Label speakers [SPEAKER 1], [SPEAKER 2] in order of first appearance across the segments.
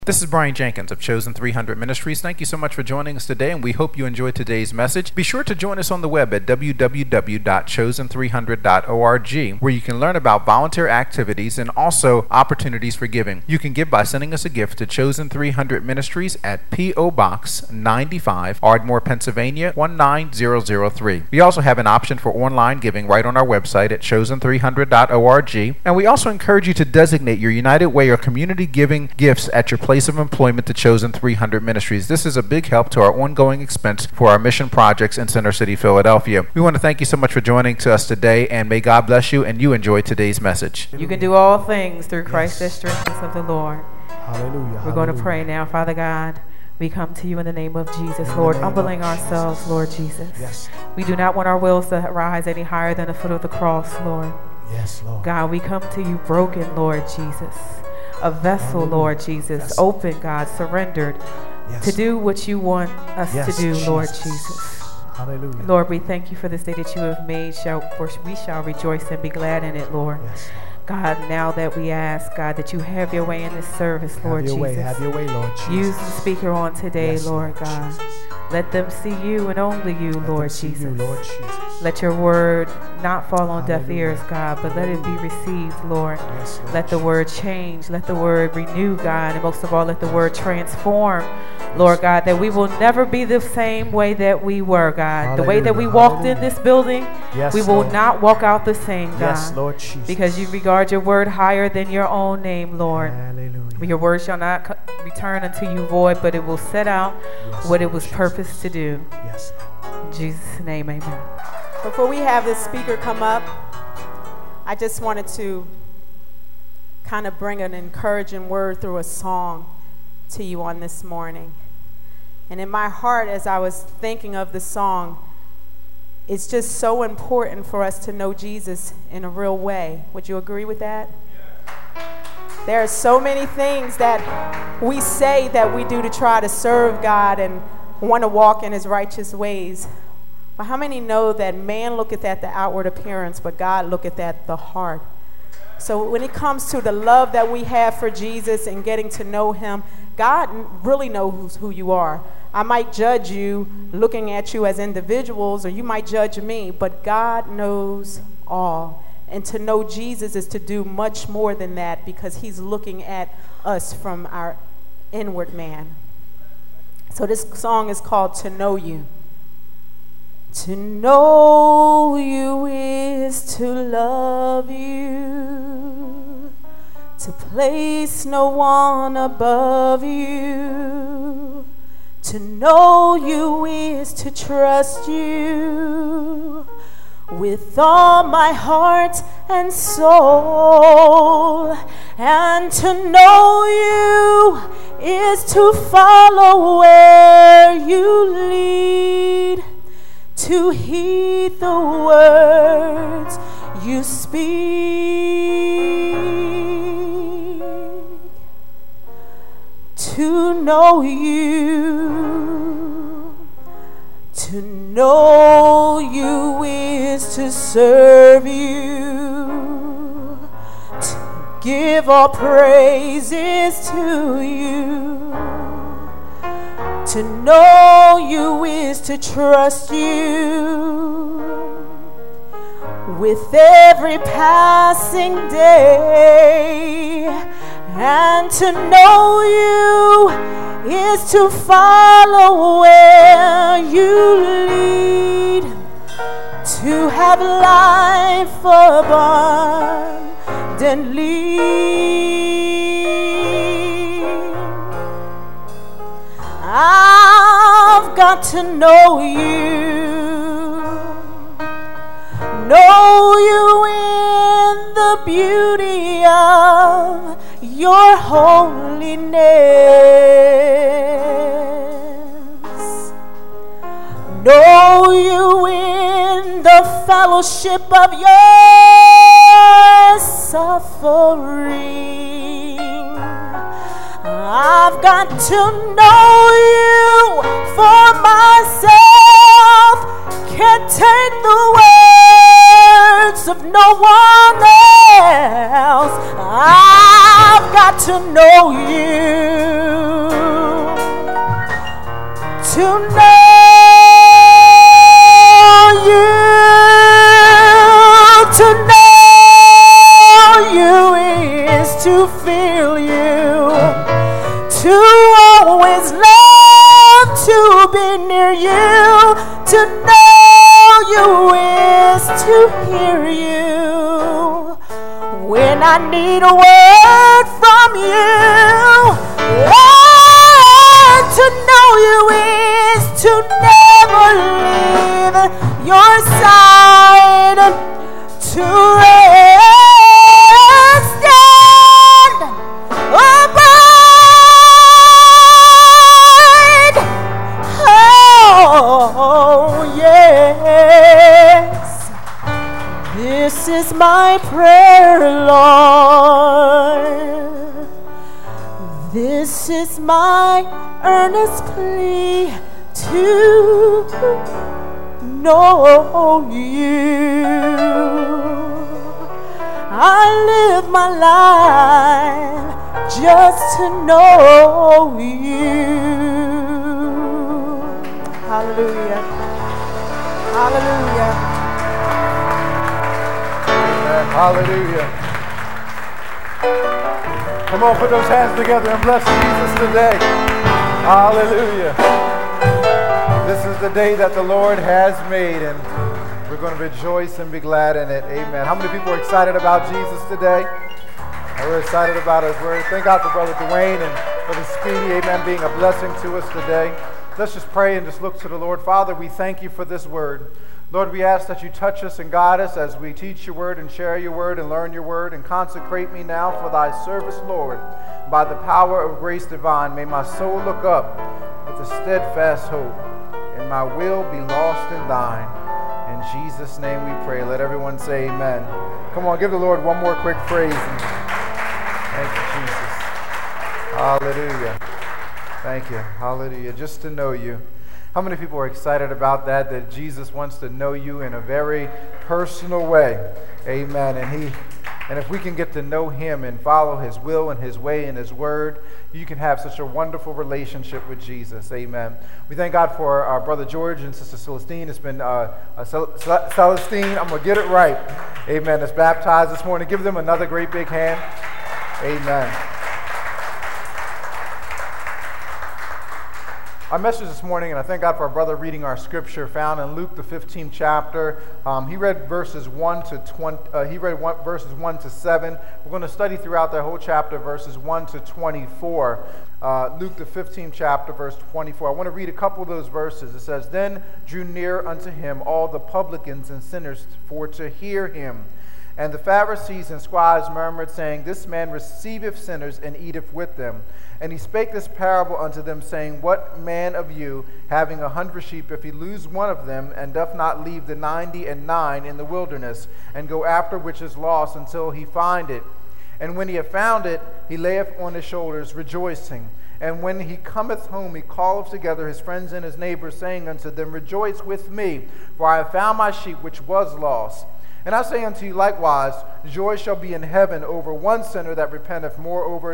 [SPEAKER 1] This is Brian Jenkins of Chosen 300 Ministries. Thank you so much for joining us today, and we hope you enjoyed today's message. Be sure to join us on the web at www.chosen300.org, where you can learn about volunteer activities and also opportunities for giving. You can give by sending us a gift to Chosen 300 Ministries at P.O. Box 95, Ardmore, Pennsylvania 19003. We also have an option for online giving right on our website at chosen300.org, and we also encourage you to designate your United Way or community giving gifts at your place of employment to Chosen 300 Ministries. This is a big help to our ongoing expense for our mission projects in Center City, Philadelphia. We want to thank you so much for joining us today, and may God bless you and you enjoy today's message.
[SPEAKER 2] You can do all things through Christ that strengthens of the Lord.
[SPEAKER 3] Hallelujah.
[SPEAKER 2] We're going to pray now. Father God, we come to you in the name of Jesus, Lord, humbling ourselves, Lord Jesus.
[SPEAKER 3] Yes.
[SPEAKER 2] We do not want our wills to rise any higher than the foot of the cross, Lord.
[SPEAKER 3] Yes, Lord.
[SPEAKER 2] God, we come to you broken, Lord Jesus. A vessel, Lord Jesus, open, God, surrendered to do what you want us to do, Lord Jesus.
[SPEAKER 3] Hallelujah.
[SPEAKER 2] Lord, we thank you for this day that you have made. We shall rejoice and be glad in it, Lord.
[SPEAKER 3] Yes.
[SPEAKER 2] God, now that we ask, God, that you have your way in this service, Lord Jesus.
[SPEAKER 3] Have your way, Lord Jesus.
[SPEAKER 2] Use the speaker on today, Lord God.
[SPEAKER 3] Jesus.
[SPEAKER 2] Let them see you and only you, Lord Jesus.
[SPEAKER 3] Lord Jesus.
[SPEAKER 2] Let your word not fall on deaf ears, God, but let it be received, Lord.
[SPEAKER 3] Yes, Lord.
[SPEAKER 2] Let the word change. Let the word renew, God. And most of all, let the word transform, Lord God, that we will never be the same way that we were, God.
[SPEAKER 3] Hallelujah.
[SPEAKER 2] The way that we walked in this building, we will
[SPEAKER 3] Lord.
[SPEAKER 2] not walk out the same, God.
[SPEAKER 3] Yes, Lord Jesus.
[SPEAKER 2] Because you regard your word higher than your own name, Lord.
[SPEAKER 3] Hallelujah.
[SPEAKER 2] Your word shall not return unto you void, but it will set out what it was purposed to do.
[SPEAKER 3] Yes.
[SPEAKER 2] In Jesus' name, amen.
[SPEAKER 4] Before we have this speaker come up, I just wanted to kind of bring an encouraging word through a song to you on this morning. And in my heart, as I was thinking of the song, it's just so important for us to know Jesus in a real way. Would you agree with that? There are so many things that we say that we do to try to serve God and want to walk in his righteous ways. But how many know that man looketh at the outward appearance, but God looketh at the heart? So when it comes to the love that we have for Jesus and getting to know him, God really knows who you are. I might judge you looking at you as individuals, or you might judge me, but God knows all. And to know Jesus is to do much more than that, because he's looking at us from our inward man. So this song is called To Know You. To know you is to love you, to place no one above you. To know you is to trust you with all my heart and soul. And to know you is to follow where you lead, to heed the words you speak. To know you, to know you is to serve you, to give all praises to you. To know you is to trust you with every passing day. And to know you is to follow where you lead, to have life abundantly. I've got to know you in the beauty of your holiness. Know you in the fellowship of your suffering. I've got to know you for myself. Can't take the words of no one else. I've got to know you.
[SPEAKER 5] to know you, to know you is to feel you, to always love to be near you, to know you is to hear you when I need a word from you. And to know you is to never leave your side, to rest and abide. Oh, yes. This is my prayer, Lord. This is my earnest plea to know you. I live my life just to know you. Hallelujah. Hallelujah.
[SPEAKER 6] Hallelujah. Come on, put those hands together and bless Jesus today. Hallelujah. This is the day that the Lord has made, and we're going to rejoice and be glad in it. Amen. How many people are excited about Jesus today? We're excited about His word. Thank God for Brother Dwayne and for the Speedy, amen, being a blessing to us today. Let's just pray and just look to the Lord. Father, we thank you for this word. Lord, we ask that you touch us and guide us as we teach your word and share your word and learn your word, and consecrate me now for thy service, Lord. By the power of grace divine, may my soul look up with a steadfast hope, and my will be lost in thine. In Jesus' name we pray. Let everyone say amen. Come on, give the Lord one more quick praise. Thank you, Jesus. Hallelujah. Thank you. Hallelujah. Just to know you. How many people are excited about that Jesus wants to know you in a very personal way? Amen. And if we can get to know him and follow his will and his way and his word, you can have such a wonderful relationship with Jesus. Amen. We thank God for our brother George and sister Celestine. It's been Celestine, I'm going to get it right. Amen. That's baptized this morning. Give them another great big hand. Amen. Our message this morning, and I thank God for our brother reading our scripture found in Luke the 15th chapter. He read verses 1 to 20. He read verses 1 to 7. We're going to study throughout the whole chapter, verses 1 to 24. Luke the 15th chapter, verse 24. I want to read a couple of those verses. It says, "Then drew near unto him all the publicans and sinners for to hear him. And the Pharisees and scribes murmured, saying, This man receiveth sinners and eateth with them. And he spake this parable unto them, saying, What man of you, having 100 sheep, if he lose one of them, and doth not leave the 99 in the wilderness, and go after which is lost until he find it? And when he hath found it, he layeth on his shoulders, rejoicing. And when he cometh home, he calleth together his friends and his neighbors, saying unto them, Rejoice with me, for I have found my sheep which was lost. And I say unto you likewise, joy shall be in heaven over one sinner that repenteth, more over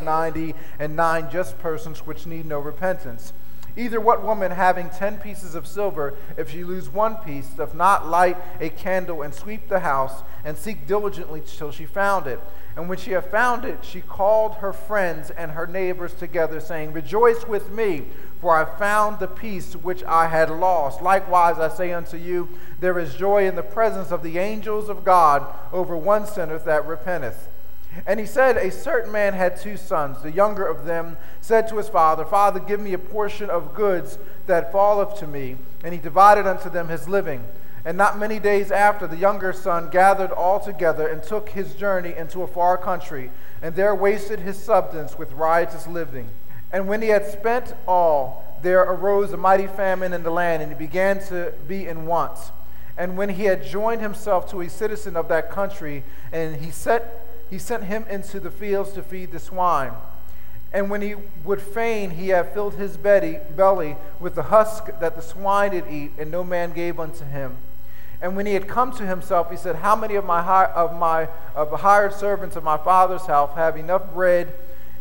[SPEAKER 6] 99 just persons which need no repentance. Either what woman having 10 pieces of silver, if she lose one piece, doth not light a candle and sweep the house, and seek diligently till she found it? And when she had found it, she called her friends and her neighbors together, saying, Rejoice with me, for I found the piece which I had lost. Likewise I say unto you, there is joy in the presence of the angels of God over one sinner that repenteth. And he said, A certain man had 2 sons. The younger of them said to his father, Father, give me a portion of goods that falleth to me. And he divided unto them his living. And not many days after, the younger son gathered all together and took his journey into a far country, and there wasted his substance with riotous living. And when he had spent all, there arose a mighty famine in the land, and he began to be in want. And when he had joined himself to a citizen of that country, and he sent him into the fields to feed the swine. And when he would fain, he had filled his belly with the husk that the swine did eat, and no man gave unto him. And when he had come to himself, he said, How many of hired servants of my father's house have enough bread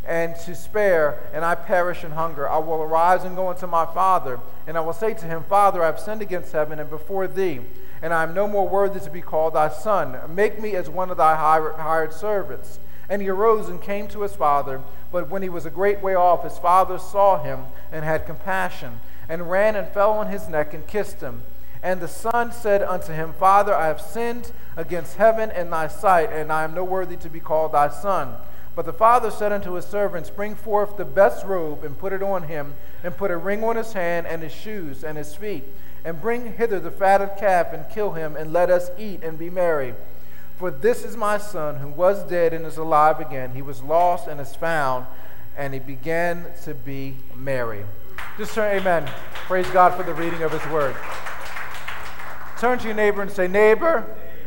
[SPEAKER 6] and to spare, and I perish in hunger. I will arise and go unto my father, and I will say to him, Father, I have sinned against heaven and before thee, and I am no more worthy to be called thy son. Make me as one of thy hired servants. And he arose and came to his father, but when he was a great way off, his father saw him and had compassion, and ran and fell on his neck and kissed him. And the son said unto him, Father, I have sinned against heaven and thy sight, and I am no worthy to be called thy son. But the father said unto his servants, Bring forth the best robe, and put it on him, and put a ring on his hand, and his shoes, and his feet. And bring hither the fatted calf, and kill him, and let us eat and be merry. For this is my son, who was dead and is alive again. He was lost and is found, and he began to be merry. Just turn, amen. Praise God for the reading of his word. Turn to your neighbor and say, Neighbor,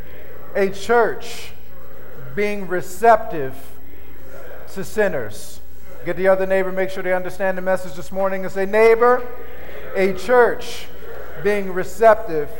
[SPEAKER 6] a church being receptive to sinners. Get the other neighbor, make sure they understand the message this morning, and say, Neighbor, a church being receptive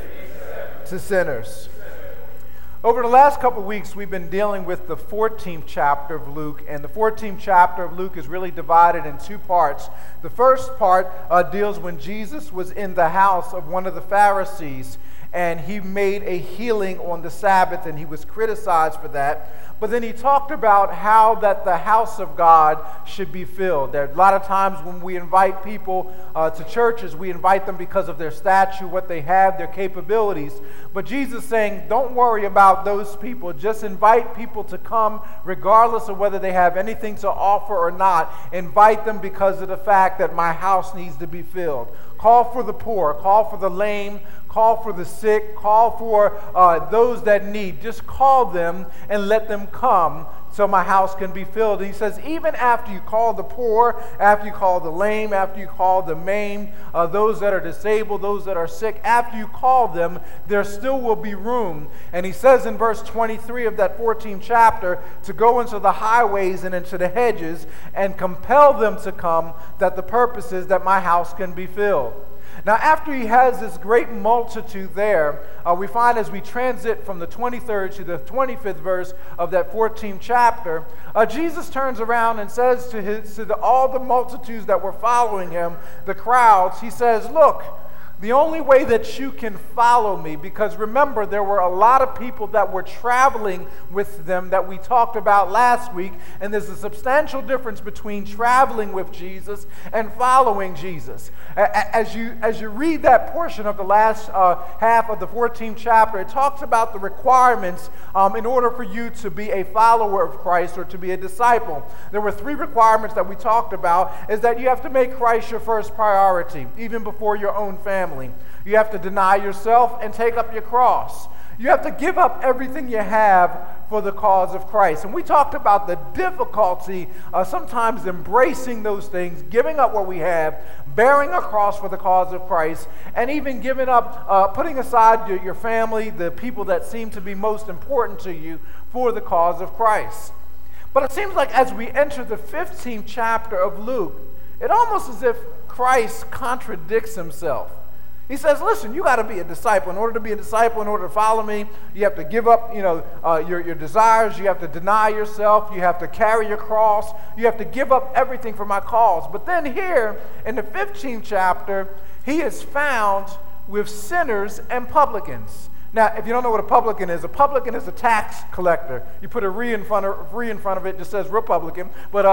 [SPEAKER 6] to sinners. Over the last couple of weeks, we've been dealing with the 14th chapter of Luke, and the 14th chapter of Luke is really divided in two parts. The first part deals when Jesus was in the house of one of the Pharisees, and he made a healing on the Sabbath, and he was criticized for that. But then he talked about how that the house of God should be filled. There are a lot of times when we invite people to churches, we invite them because of their stature, what they have, their capabilities. But Jesus is saying, don't worry about those people. Just invite people to come regardless of whether they have anything to offer or not. Invite them because of the fact that my house needs to be filled. Call for the poor, call for the lame, call for the sick, call for those that need. Just call them and let them come so my house can be filled. And he says, even after you call the poor, after you call the lame, after you call the maimed, those that are disabled, those that are sick, after you call them, there still will be room. And he says in verse 23 of that 14th chapter to go into the highways and into the hedges and compel them to come, that the purpose is that my house can be filled. Now, after he has this great multitude there, we find as we transit from the 23rd to the 25th verse of that 14th chapter, Jesus turns around and says to all the multitudes that were following him, the crowds, he says, look, the only way that you can follow me, because remember, there were a lot of people that were traveling with them that we talked about last week, and there's a substantial difference between traveling with Jesus and following Jesus. As you read that portion of the last half of the 14th chapter, it talks about the requirements in order for you to be a follower of Christ or to be a disciple. There were 3 requirements that we talked about, is that you have to make Christ your first priority, even before your own family. You have to deny yourself and take up your cross. You have to give up everything you have for the cause of Christ. And we talked about the difficulty of sometimes embracing those things, giving up what we have, bearing a cross for the cause of Christ, and even giving up, putting aside your family, the people that seem to be most important to you for the cause of Christ. But it seems like as we enter the 15th chapter of Luke, it almost as if Christ contradicts himself. He says, listen, you got to be a disciple. In order to be a disciple, in order to follow me, you have to give up, your desires. You have to deny yourself. You have to carry your cross. You have to give up everything for my cause. But then here, in the 15th chapter, he is found with sinners and publicans. Now, if you don't know what a publican is a tax collector. You put a re in front of it, it just says Republican.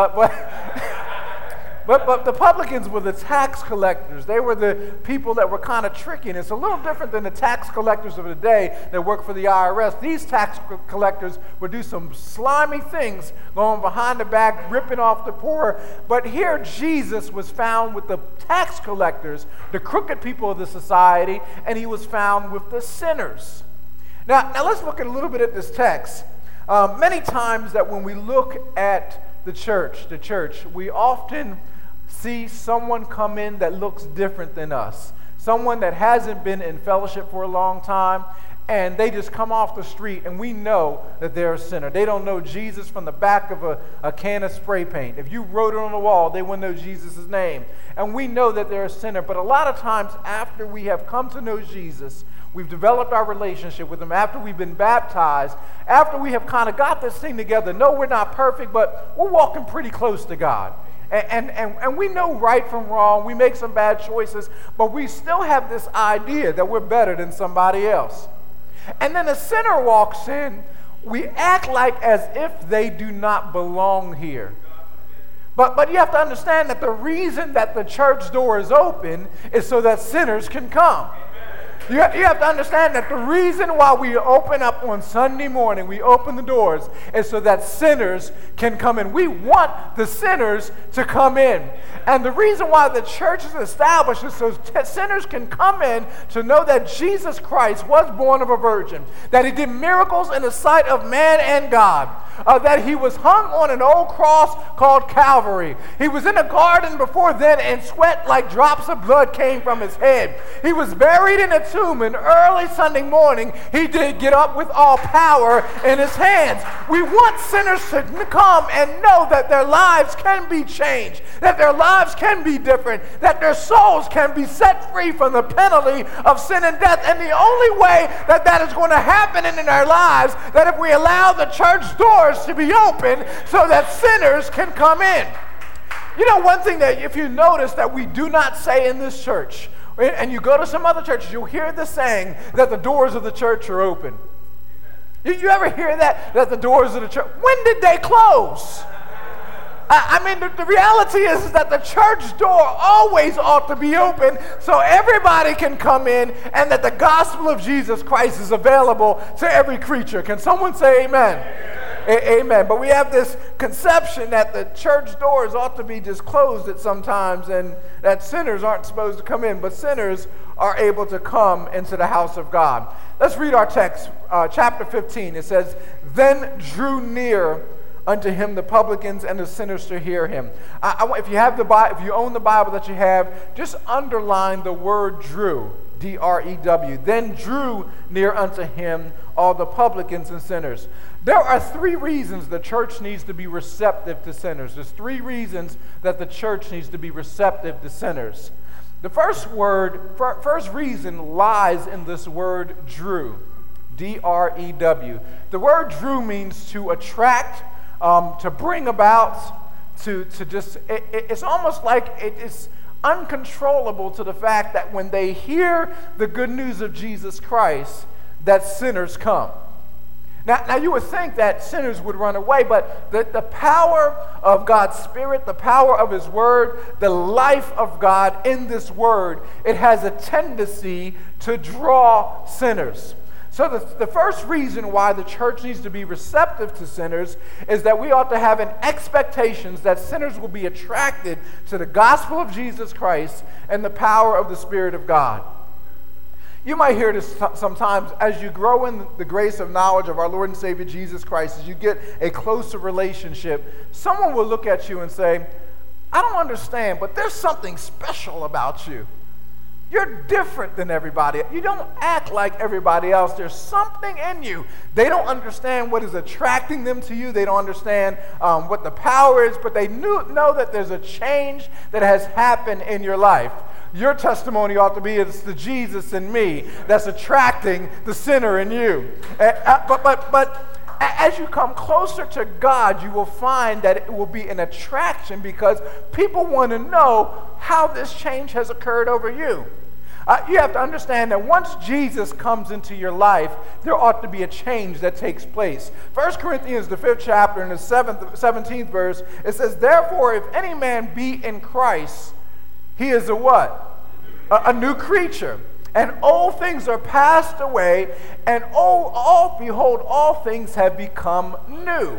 [SPEAKER 6] But the publicans were the tax collectors. They were the people that were kind of tricky. And it's a little different than the tax collectors of the day that work for the IRS. These tax collectors would do some slimy things, going behind the back, ripping off the poor. But here Jesus was found with the tax collectors, the crooked people of the society, and he was found with the sinners. Now let's look at a little bit at this text. Many times that when we look at the church, we often see someone come in that looks different than us, someone that hasn't been in fellowship for a long time, and they just come off the street and we know that they're a sinner. They don't know Jesus from the back of a can of spray paint. If you wrote it on the wall, they wouldn't know Jesus' name. And we know that they're a sinner. But a lot of times after we have come to know Jesus, we've developed our relationship with him, after we've been baptized, after we have kind of got this thing together. No, we're not perfect, but we're walking pretty close to God. And we know right from wrong. We make some bad choices, but we still have this idea that we're better than somebody else. And then a sinner walks in, we act like as if they do not belong here. But you have to understand that the reason that the church door is open is so that sinners can come. You have to understand that the reason why we open up on Sunday morning, we open the doors, is so that sinners can come in. We want the sinners to come in. And the reason why the church is established is so sinners can come in to know that Jesus Christ was born of a virgin, that he did miracles in the sight of man and God, that he was hung on an old cross called Calvary. He was in a garden before then, and sweat like drops of blood came from his head. He was buried in a tomb, and early Sunday morning he did get up with all power in his hands. We want sinners to come and know that their lives can be changed, that their lives can be different, that their souls can be set free from the penalty of sin and death. And the only way that that is going to happen in our lives, that if we allow the church doors to be open so that sinners can come in. You know, one thing that if you notice that we do not say in this church, and you go to some other churches, you'll hear the saying that the doors of the church are open. You ever hear that the doors of the church, when did they close? I mean, the reality is that the church door always ought to be open so everybody can come in, and that the gospel of Jesus Christ is available to every creature. Can someone say amen? Amen. But we have this conception that the church doors ought to be just closed at some times, and that sinners aren't supposed to come in, but sinners are able to come into the house of God. Let's read our text, chapter 15. It says, "Then drew near unto him the publicans and the sinners to hear him." If you have if you own the Bible that you have, just underline the word drew, D-R-E-W. "Then drew near unto him all the publicans and sinners." There are three reasons the church needs to be receptive to sinners. There's three reasons that the church needs to be receptive to sinners. The first reason lies in this word drew, D-R-E-W. The word drew means to attract, to bring about, to just, it's almost like it's uncontrollable to the fact that when they hear the good news of Jesus Christ, that sinners come. Now you would think that sinners would run away, but the power of God's Spirit, the power of his word, the life of God in this word, it has a tendency to draw sinners. So the first reason why the church needs to be receptive to sinners is that we ought to have an expectation that sinners will be attracted to the gospel of Jesus Christ and the power of the Spirit of God. You might hear this sometimes as you grow in the grace of knowledge of our Lord and Savior Jesus Christ, as you get a closer relationship, someone will look at you and say, "I don't understand, but there's something special about you. You're different than everybody. You don't act like everybody else. There's something in you." They don't understand what is attracting them to you. They don't understand what the power is, but they know that there's a change that has happened in your life. Your testimony ought to be, it's the Jesus in me that's attracting the sinner in you. But as you come closer to God, you will find that it will be an attraction because people want to know how this change has occurred over you. You have to understand that once Jesus comes into your life, there ought to be a change that takes place. 1 Corinthians, the 5th chapter, in the 17th verse, it says, "Therefore, if any man be in Christ, he is a what? A new creature. And old things are passed away, and behold, all things have become new."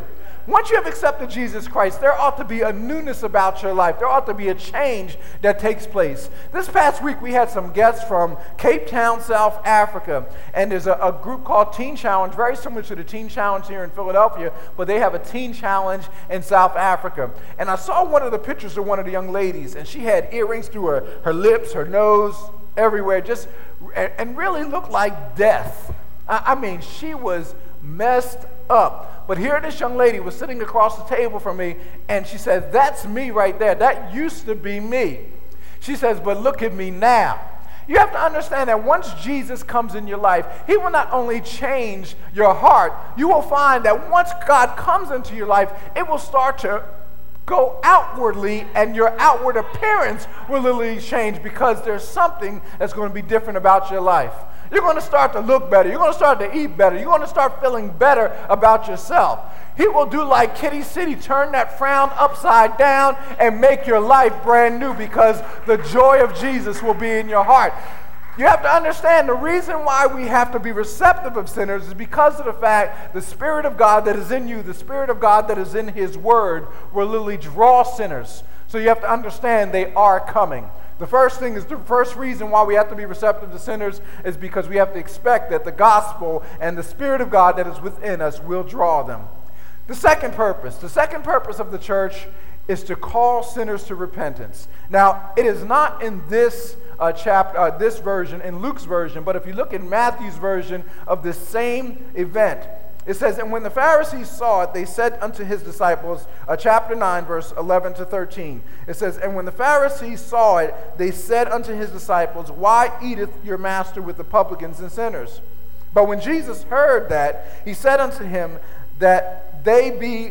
[SPEAKER 6] once you have accepted Jesus Christ, there ought to be a newness about your life. There ought to be a change that takes place. This past week, we had some guests from Cape Town, South Africa, and there's a group called Teen Challenge, very similar to the Teen Challenge here in Philadelphia, but they have a Teen Challenge in South Africa. And I saw one of the pictures of one of the young ladies, and she had earrings through her lips, her nose, everywhere, and really looked like death. I mean, she was messed up. But here this young lady was sitting across the table from me, and she said, "That's me right there. That used to be me." She says, "But look at me now." You have to understand that once Jesus comes in your life, he will not only change your heart, you will find that once God comes into your life, it will start to go outwardly, and your outward appearance will literally change, because there's something that's going to be different about your life. You're going to start to look better. You're going to start to eat better. You're going to start feeling better about yourself. He will do like Kitty City, turn that frown upside down and make your life brand new, because the joy of Jesus will be in your heart. You have to understand the reason why we have to be receptive of sinners is because of the fact the Spirit of God that is in you, the Spirit of God that is in His Word, will literally draw sinners. So you have to understand they are coming. The first reason why we have to be receptive to sinners is because we have to expect that the gospel and the Spirit of God that is within us will draw them. The second purpose of the church is to call sinners to repentance. Now, it is not in this this version, in Luke's version, but if you look in Matthew's version of this same event, it says, "And when the Pharisees saw it, they said unto his disciples," chapter 9, verse 11 to 13. It says, "And when the Pharisees saw it, they said unto his disciples, Why eateth your master with the publicans and sinners? But when Jesus heard that, he said unto him, that they be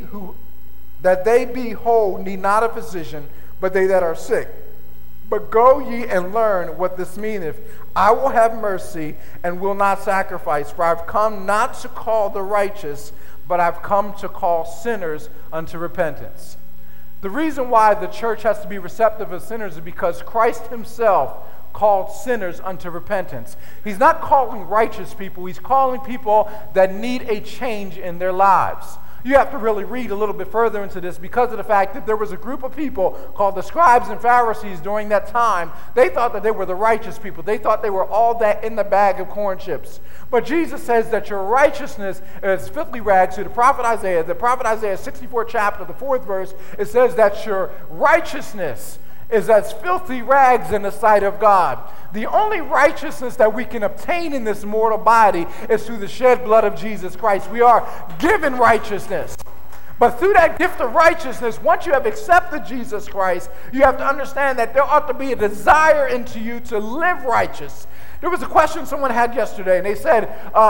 [SPEAKER 6] whole need not a physician, but they that are sick. But go ye and learn what this meaneth. I will have mercy and will not sacrifice, for I've come not to call the righteous, but I've come to call sinners unto repentance." The reason why the church has to be receptive of sinners is because Christ himself called sinners unto repentance. He's not calling righteous people. He's calling people that need a change in their lives. You have to really read a little bit further into this because of the fact that there was a group of people called the scribes and Pharisees during that time. They thought that they were the righteous people. They thought they were all that in the bag of corn chips. But Jesus says that your righteousness is filthy rags. To the prophet Isaiah, 64th chapter, the 4th verse, it says that your righteousness is as filthy rags in the sight of God. The only righteousness that we can obtain in this mortal body is through the shed blood of Jesus Christ. We are given righteousness. But through that gift of righteousness, once you have accepted Jesus Christ, you have to understand that there ought to be a desire into you to live righteous. There was a question someone had yesterday, and they said,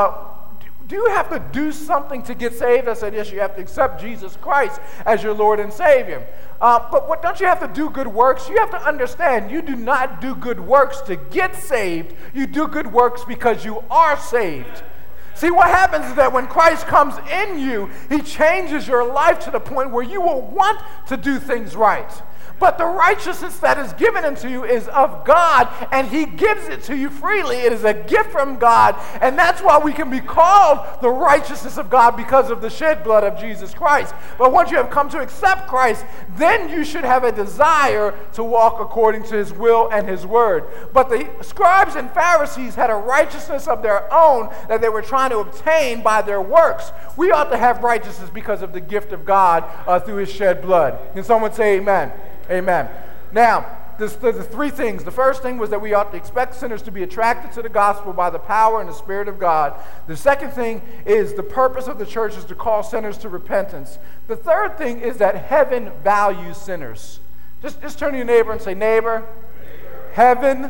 [SPEAKER 6] do you have to do something to get saved? I said, yes, you have to accept Jesus Christ as your Lord and Savior. But don't you have to do good works? You have to understand, you do not do good works to get saved. You do good works because you are saved. See, what happens is that when Christ comes in you, he changes your life to the point where you will want to do things right. But the righteousness that is given unto you is of God, and he gives it to you freely. It is a gift from God, and that's why we can be called the righteousness of God, because of the shed blood of Jesus Christ. But once you have come to accept Christ, then you should have a desire to walk according to his will and his word. But the scribes and Pharisees had a righteousness of their own that they were trying to obtain by their works. We ought to have righteousness because of the gift of God through his shed blood. Can someone say amen? Amen. Now, there's three things. The first thing was that we ought to expect sinners to be attracted to the gospel by the power and the Spirit of God. The second thing is the purpose of the church is to call sinners to repentance. The third thing is that heaven values sinners. Just turn to your neighbor and say, neighbor, heaven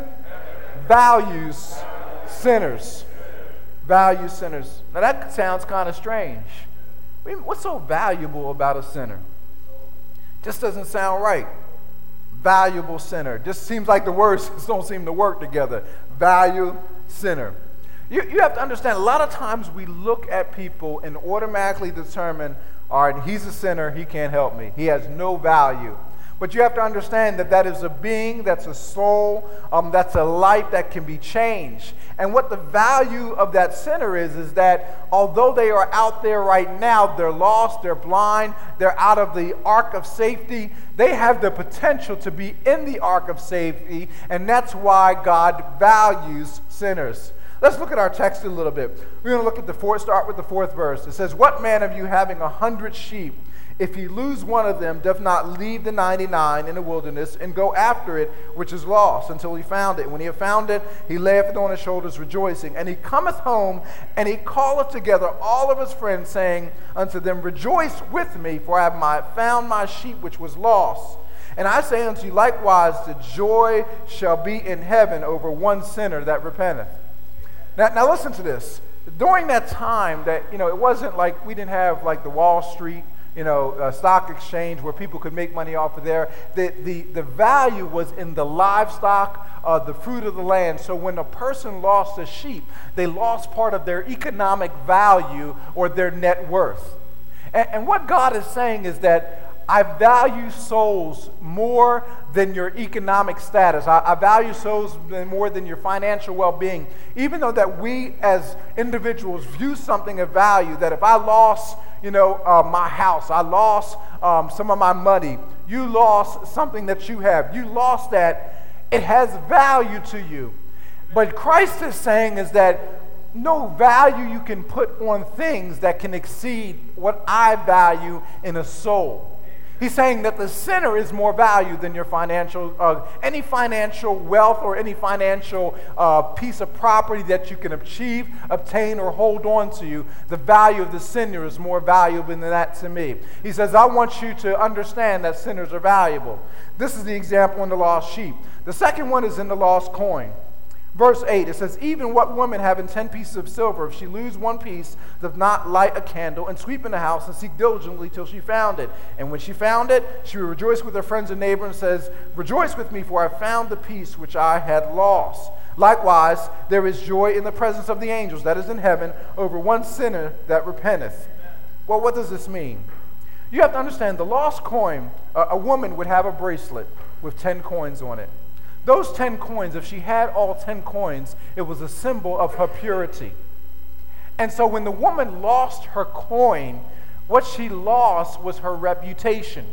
[SPEAKER 6] values sinners. Values sinners. Now that sounds kind of strange. I mean, what's so valuable about a sinner? Just doesn't sound right. Valuable sinner. Just seems like the words don't seem to work together. Value sinner. You have to understand, a lot of times we look at people and automatically determine, all right, he's a sinner, he can't help me. He has no value. But you have to understand that that is a being, that's a soul, that's a life that can be changed. And what the value of that sinner is that although they are out there right now, they're lost, they're blind, they're out of the ark of safety, they have the potential to be in the ark of safety, and that's why God values sinners. Let's look at our text a little bit. We're going to look at start with the 4th verse. It says, "What man of you having 100 sheep, if he lose one of them, doth not leave the 99 in the wilderness and go after it which is lost until he found it? When he hath found it, he layeth it on his shoulders, rejoicing. And he cometh home, and he calleth together all of his friends, saying unto them, Rejoice with me, for I have found my sheep which was lost. And I say unto you, likewise, the joy shall be in heaven over one sinner that repenteth." Now listen to this. During that time that, it wasn't like we didn't have like the Wall Street, stock exchange where people could make money off of there. The value was in the livestock, the fruit of the land. So when a person lost a sheep, they lost part of their economic value or their net worth. And what God is saying is that I value souls more than your economic status. I value souls more than your financial well-being. Even though that we as individuals view something of value, that if I lost, my house, I lost some of my money, you lost something that you have, you lost that, it has value to you. But Christ is saying is that no value you can put on things that can exceed what I value in a soul. He's saying that the sinner is more valued than your any financial wealth or any financial piece of property that you can achieve, obtain, or hold on to you. The value of the sinner is more valuable than that to me. He says, I want you to understand that sinners are valuable. This is the example in the lost sheep. The second one is in the lost coin. Verse 8, it says, "Even what woman having 10 pieces of silver, if she lose one piece, doth not light a candle, and sweep in the house, and seek diligently till she found it. And when she found it, she will rejoice with her friends and neighbors, and says, Rejoice with me, for I found the piece which I had lost. Likewise, there is joy in the presence of the angels," that is in heaven, "over one sinner that repenteth." Well, what does this mean? You have to understand, the lost coin, a woman would have a bracelet with 10 coins on it. Those 10 coins, if she had all 10 coins, it was a symbol of her purity. And so when the woman lost her coin, what she lost was her reputation.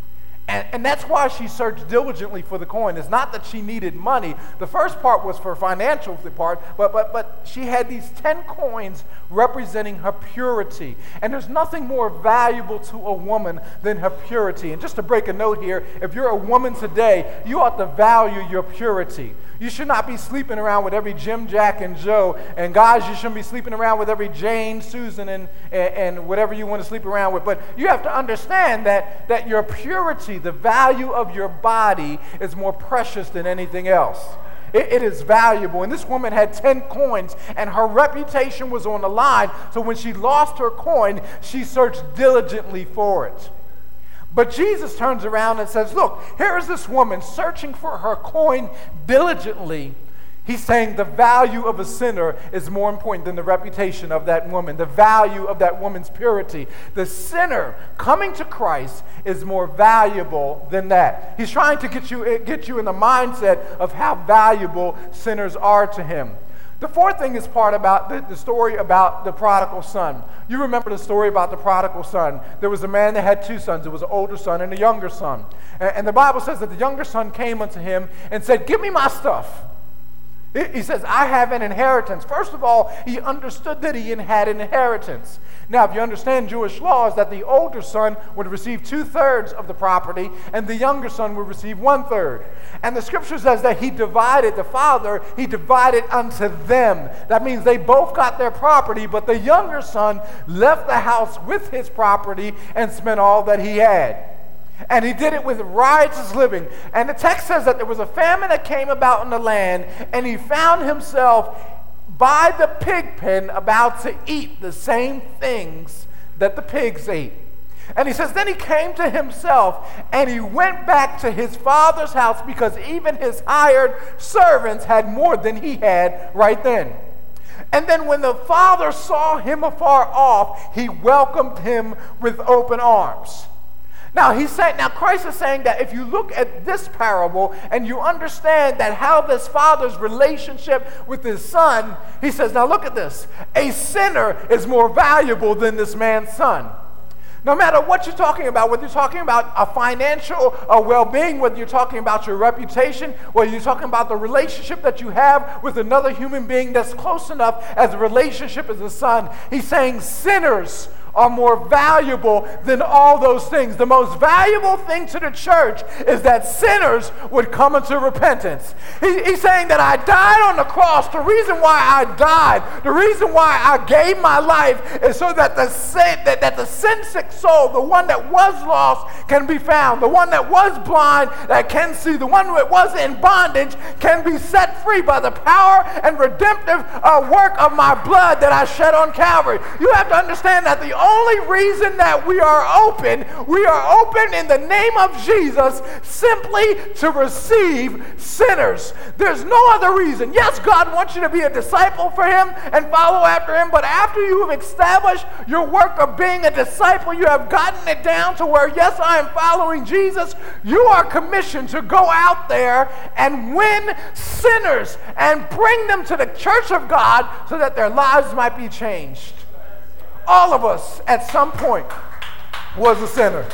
[SPEAKER 6] And that's why she searched diligently for the coin. It's not that she needed money. The first part was for financial part, but she had these 10 coins representing her purity. And there's nothing more valuable to a woman than her purity. And just to break a note here, if you're a woman today, you ought to value your purity. You should not be sleeping around with every Jim, Jack, and Joe. And guys, you shouldn't be sleeping around with every Jane, Susan, and whatever you want to sleep around with. But you have to understand that your purity, the value of your body, is more precious than anything else. It is valuable. And this woman had 10 coins, and her reputation was on the line. So when she lost her coin, she searched diligently for it. But Jesus turns around and says, look, here is this woman searching for her coin diligently. He's saying the value of a sinner is more important than the reputation of that woman, the value of that woman's purity. The sinner coming to Christ is more valuable than that. He's trying to get you in the mindset of how valuable sinners are to him. The fourth thing is part about the story about the prodigal son. You remember the story about the prodigal son. There was a man that had 2 sons. There was an older son and a younger son. And the Bible says that the younger son came unto him and said, give me my stuff. He says, I have an inheritance. First of all, he understood that he had an inheritance. Now, if you understand Jewish laws, that the older son would receive 2/3 of the property, and the younger son would receive 1/3. And the scripture says that he divided unto them. That means they both got their property, but the younger son left the house with his property and spent all that he had. And he did it with riotous living. And the text says that there was a famine that came about in the land, and he found himself by the pig pen about to eat the same things that the pigs ate. And he says, then he came to himself, and he went back to his father's house, because even his hired servants had more than he had right then. And then when the father saw him afar off, he welcomed him with open arms. Now Christ is saying that if you look at this parable and you understand that how this father's relationship with his son, he says, now look at this. A sinner is more valuable than this man's son. No matter what you're talking about, whether you're talking about a financial well-being, whether you're talking about your reputation, whether you're talking about the relationship that you have with another human being that's close enough as a relationship as a son, he's saying sinners are more valuable than all those things. The most valuable thing to the church is that sinners would come into repentance. He's saying that I died on the cross. The reason why I died, the reason why I gave my life is so that the sin-sick soul, the one that was lost, can be found. The one that was blind that can see. The one that was in bondage can be set free by the power and redemptive work of my blood that I shed on Calvary. You have to understand that the only reason that we are open in the name of Jesus simply to receive sinners. There's no other reason. Yes, God wants you to be a disciple for him and follow after him, but after you have established your work of being a disciple, you have gotten it down to where, yes, I am following Jesus, you are commissioned to go out there and win sinners and bring them to the church of God so that their lives might be changed. All of us at some point was a sinner.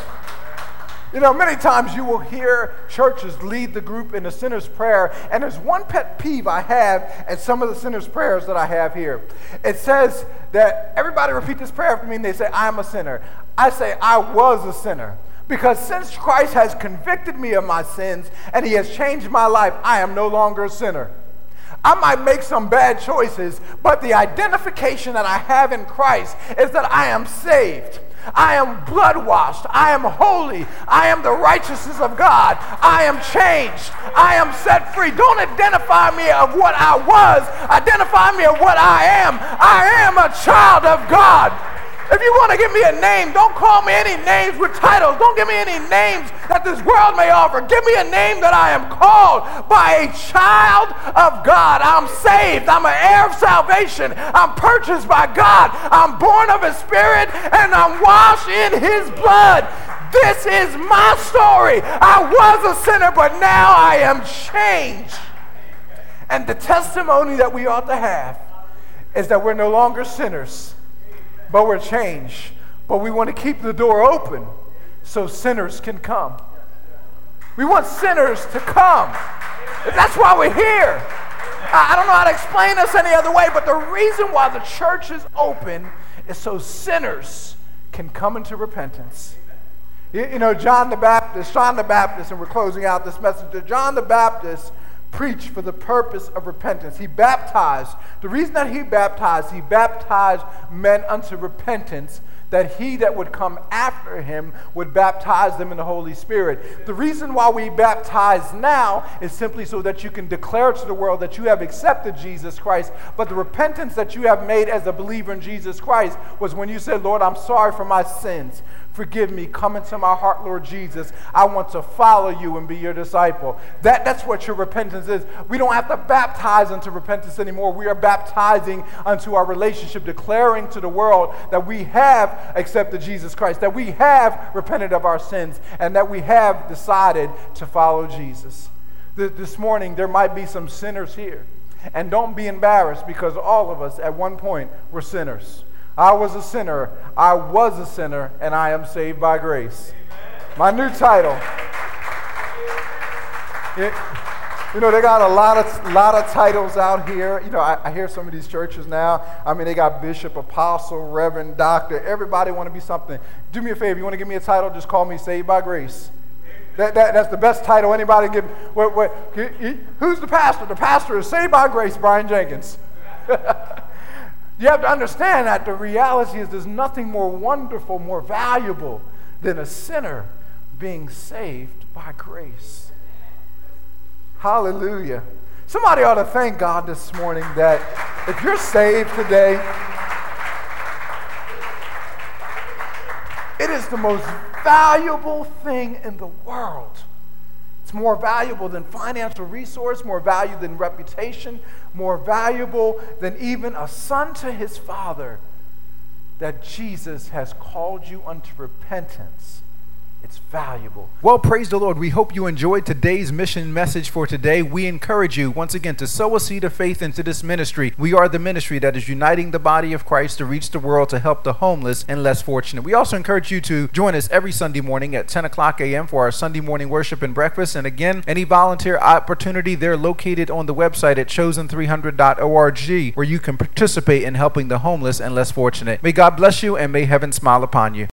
[SPEAKER 6] You know, many times you will hear churches lead the group in the sinner's prayer, and there's one pet peeve I have at some of the sinner's prayers that I have here. It says that everybody repeat this prayer after me, and they say, I'm a sinner. I say, I was a sinner. Because since Christ has convicted me of my sins and he has changed my life, I am no longer a sinner. I might make some bad choices, but the identification that I have in Christ is that I am saved. I am blood washed. I am holy. I am the righteousness of God. I am changed. I am set free. Don't identify me of what I was. Identify me of what I am. I am a child of God. If you want to give me a name, don't call me any names with titles. Don't give me any names that this world may offer. Give me a name that I am called by a child of God. I'm saved. I'm an heir of salvation. I'm purchased by God. I'm born of his spirit and I'm washed in his blood. This is my story. I was a sinner, but now I am changed. And the testimony that we ought to have is that we're no longer sinners, but we're changed. But we want to keep the door open so sinners can come. We want sinners to come. That's why we're here. I don't know how to explain this any other way, but the reason why the church is open is so sinners can come into repentance. You know, John the Baptist, and we're closing out this message. John the Baptist preached for the purpose of repentance. He baptized. The reason that he baptized men unto repentance, that he that would come after him would baptize them in the Holy Spirit. The reason why we baptize now is simply so that you can declare to the world that you have accepted Jesus Christ. But the repentance that you have made as a believer in Jesus Christ was when you said, Lord, I'm sorry for my sins. Forgive me. Come into my heart, Lord Jesus. I want to follow you and be your disciple. That's what your repentance is. We don't have to baptize unto repentance anymore. We are baptizing unto our relationship, declaring to the world that we have accepted Jesus Christ, that we have repented of our sins, and that we have decided to follow Jesus. This morning, there might be some sinners here. And don't be embarrassed, because all of us at one point were sinners. I was a sinner, and I am saved by grace. My new title. You know, they got a lot of titles out here. You know, I hear some of these churches now. I mean, they got bishop, apostle, reverend, doctor. Everybody want to be something. Do me a favor. You want to give me a title? Just call me Saved by Grace. That's the best title anybody can give. Who's the pastor? The pastor is Saved by Grace, Brian Jenkins. You have to understand that the reality is there's nothing more wonderful, more valuable than a sinner being saved by grace. Hallelujah. Somebody ought to thank God this morning that if you're saved today, it is the most valuable thing in the world. It's more valuable than financial resource, more valuable than reputation, more valuable than even a son to his father, that Jesus has called you unto repentance It's valuable.
[SPEAKER 1] Well, praise the Lord. We hope you enjoyed today's mission message for today. We encourage you once again to sow a seed of faith into this ministry. We are the ministry that is uniting the body of Christ to reach the world to help the homeless and less fortunate. We also encourage you to join us every Sunday morning at 10 o'clock a.m. for our Sunday morning worship and breakfast. And again, any volunteer opportunity, they're located on the website at chosen300.org, where you can participate in helping the homeless and less fortunate. May God bless you and may heaven smile upon you.